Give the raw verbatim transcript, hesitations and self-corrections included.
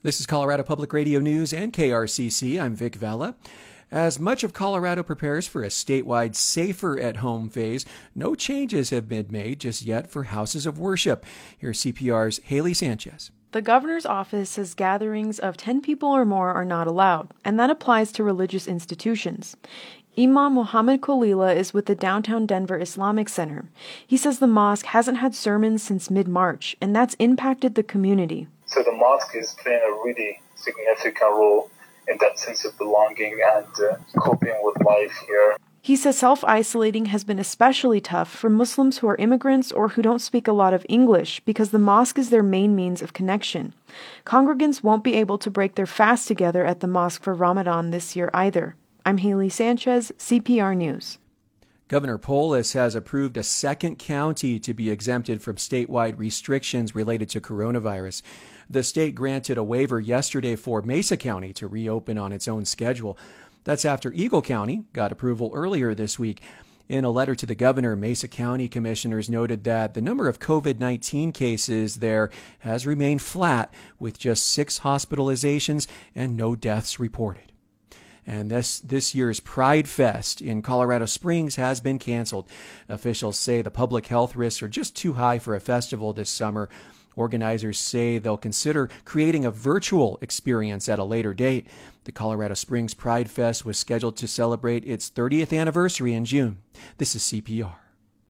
This is Colorado Public Radio News and K R C C. I'm Vic Vella. As much of Colorado prepares for a statewide safer-at-home phase, no changes have been made just yet for houses of worship. Here's C P R's Haley Sanchez. The governor's office says gatherings of ten people or more are not allowed, and that applies to religious institutions. Imam Mohammed Kolila is with the Downtown Denver Islamic Center. He says the mosque hasn't had sermons since mid-March, and that's impacted the community. So the mosque is playing a really significant role in that sense of belonging and uh, coping with life here. He says self-isolating has been especially tough for Muslims who are immigrants or who don't speak a lot of English because the mosque is their main means of connection. Congregants won't be able to break their fast together at the mosque for Ramadan this year either. I'm Haley Sanchez, C P R News. Governor Polis has approved a second county to be exempted from statewide restrictions related to coronavirus. The state granted a waiver yesterday for Mesa County to reopen on its own schedule. That's after Eagle County got approval earlier this week. In a letter to the governor, Mesa County commissioners noted that the number of covid nineteen cases there has remained flat, with just six hospitalizations and no deaths reported. And this, this year's Pride Fest in Colorado Springs has been canceled. Officials say the public health risks are just too high for a festival this summer. Organizers say they'll consider creating a virtual experience at a later date. The Colorado Springs Pride Fest was scheduled to celebrate its thirtieth anniversary in June. This is C P R.